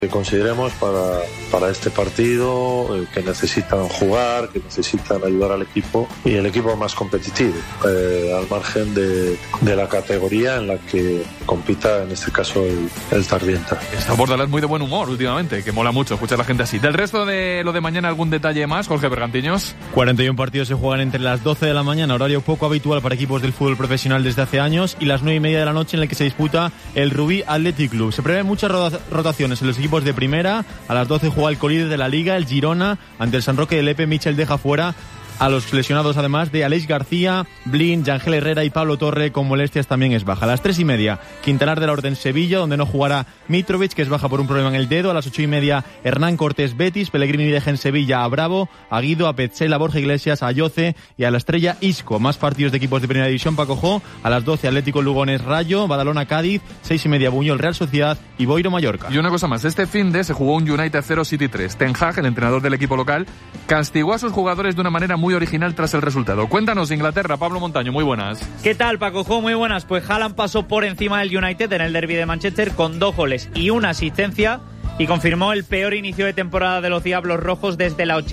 que consideremos para este partido, que necesitan jugar, que necesitan ayudar al equipo y el equipo más competitivo, al margen de la categoría en la que compita, en este caso el Tardienta. Está Bordalás muy de buen humor últimamente, que mola mucho escuchar a la gente así. Del resto de lo de mañana, ¿algún detalle más, Jorge Bergantiños? 41 partidos se juegan entre las 12 de la mañana, horario poco habitual para equipos del fútbol profesional desde hace años, y las 9:30 de la noche, en el que se disputa el Rubí Athletic Club. Se prevén muchas rotaciones en los equipos de primera. A las 12 juega el colíder de la Liga, el Girona, ante el San Roque de Lepe. Michel deja fuera a los lesionados, además de Aleix García, Blin, Yangel Herrera y Pablo Torre, con molestias también es baja. A las 3:30, Quintanar de la Orden Sevilla, donde no jugará Mitrovic, que es baja por un problema en el dedo. A las 8:30, Hernán Cortés Betis, Pellegrini deja en Sevilla a Bravo, a Guido, a Petzela, a Borja Iglesias, a Yoce y a la Estrella Isco. Más partidos de equipos de primera división, Paco Jo. A las 12, Atlético Lugones Rayo, Badalona Cádiz, 6:30, Buñol Real Sociedad y Boiro Mallorca. Y una cosa más, este finde se jugó un United 0 City 3. Ten Hag, el entrenador del equipo local, castigó a sus jugadores de una manera muy original tras el resultado. Cuéntanos, Inglaterra, Pablo Montaño, muy buenas. ¿Qué tal, Paco Jo? Muy buenas. Pues Haaland pasó por encima del United en el derbi de Manchester con 2 goles y una asistencia y confirmó el peor inicio de temporada de los Diablos Rojos desde la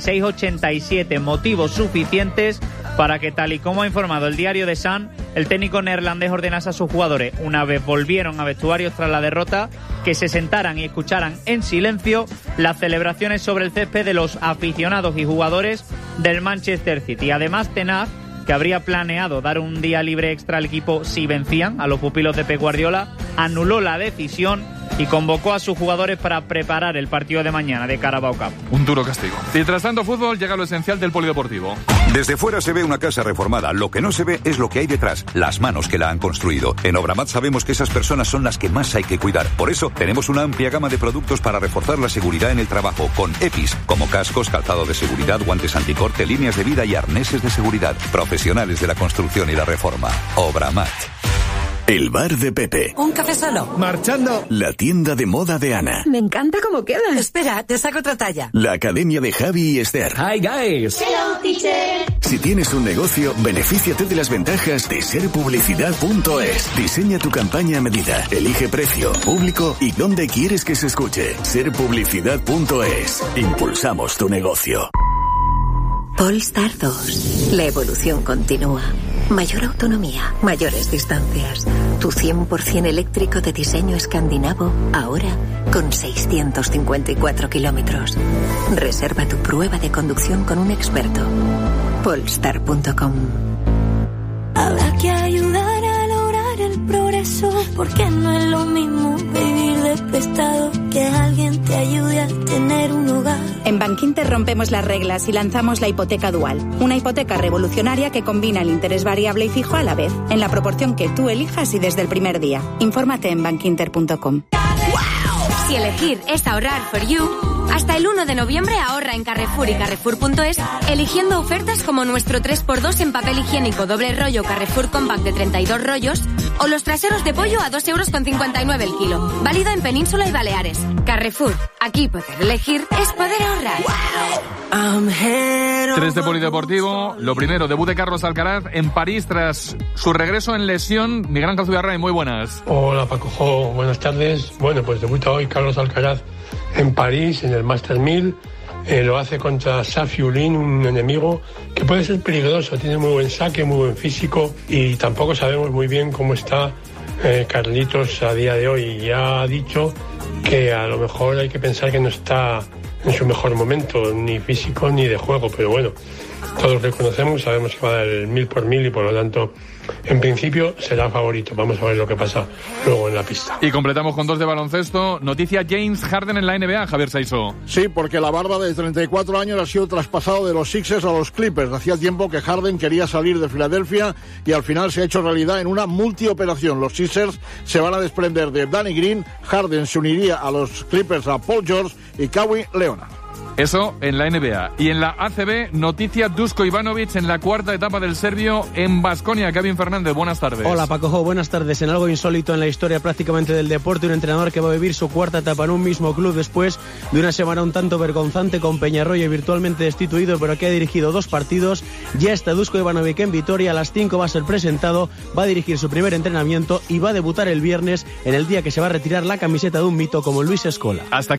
86-87. Motivos suficientes para que, tal y como ha informado el diario The Sun, el técnico neerlandés ordenase a sus jugadores, una vez volvieron a vestuarios tras la derrota, que se sentaran y escucharan en silencio las celebraciones sobre el césped de los aficionados y jugadores del Manchester City. Además, Ten Hag, que habría planeado dar un día libre extra al equipo si vencían a los pupilos de Pep Guardiola, anuló la decisión y convocó a sus jugadores para preparar el partido de mañana de Carabao Cup. Un duro castigo. Mientras tanto, fútbol, llega lo esencial del polideportivo. Desde fuera se ve una casa reformada. Lo que no se ve es lo que hay detrás, las manos que la han construido. En Obramat sabemos que esas personas son las que más hay que cuidar. Por eso tenemos una amplia gama de productos para reforzar la seguridad en el trabajo, con EPIs, como cascos, calzado de seguridad, guantes anticorte, líneas de vida y arneses de seguridad. Profesionales de la construcción y la reforma. Obramat. El bar de Pepe. ¿Un café solo? Marchando. La tienda de moda de Ana. Me encanta cómo queda. Espera, te saco otra talla. La academia de Javi y Esther. Hi, guys. Hello, teacher. Si tienes un negocio, benefíciate de las ventajas de serpublicidad.es. Diseña tu campaña a medida. Elige precio, público y dónde quieres que se escuche. Serpublicidad.es. Impulsamos tu negocio. Polestar 2. La evolución continúa. Mayor autonomía, mayores distancias. Tu 100% eléctrico de diseño escandinavo, ahora con 654 kilómetros. Reserva tu prueba de conducción con un experto. Polestar.com. Habrá que ayudar a lograr el progreso, porque no es lo mismo vivir de prestado que alguien te ayude a tener un hogar. En Bankinter rompemos las reglas y lanzamos la hipoteca dual, una hipoteca revolucionaria que combina el interés variable y fijo a la vez, en la proporción que tú elijas y desde el primer día. Infórmate en bankinter.com. Si elegir es ahorrar for you, hasta el 1 de noviembre ahorra en Carrefour y Carrefour.es, eligiendo ofertas como nuestro 3x2 en papel higiénico doble rollo Carrefour Compact de 32 rollos o los traseros de pollo a 2,59 € el kilo. Válido en Península y Baleares. Carrefour, aquí poder elegir es poder ahorrar. 3 de polideportivo. Lo primero, debut de Carlos Alcaraz en París tras su regreso en lesión. Miguel Ángel Zubiarray, muy buenas. Hola Paco Jo, buenas tardes. Bueno, pues debuta hoy Carlos Alcaraz en París, en el Masters 1000. Lo hace contra Safiullin, un enemigo que puede ser peligroso. Tiene muy buen saque, muy buen físico y tampoco sabemos muy bien cómo está Carlitos a día de hoy. Ya ha dicho que a lo mejor hay que pensar que no está en su mejor momento, ni físico ni de juego, pero bueno, todos le conocemos, sabemos que va a dar el 1000 por 1000 y por lo tanto, en principio, será favorito. Vamos a ver lo que pasa luego en la pista. Y completamos con 2 de baloncesto. Noticia James Harden en la NBA, Javier Saiso. Sí, porque la barba de 34 años ha sido traspasado de los Sixers a los Clippers. Hacía tiempo que Harden quería salir de Filadelfia y al final se ha hecho realidad en una multioperación. Los Sixers se van a desprender de Danny Green, Harden se uniría a los Clippers a Paul George y Kawhi Leonard. Eso en la NBA. Y en la ACB, noticia Dusko Ivanovic en la cuarta etapa del serbio en Baskonia. Kevin Fernández, buenas tardes. Hola Paco, buenas tardes. En algo insólito en la historia prácticamente del deporte, un entrenador que va a vivir su cuarta etapa en un mismo club después de una semana un tanto vergonzante con Peñarroya virtualmente destituido, pero que ha dirigido 2 partidos. Ya está Dusko Ivanovic en Vitoria, a las 5 va a ser presentado, va a dirigir su primer entrenamiento y va a debutar el viernes en el día que se va a retirar la camiseta de un mito como Luis Escola. Hasta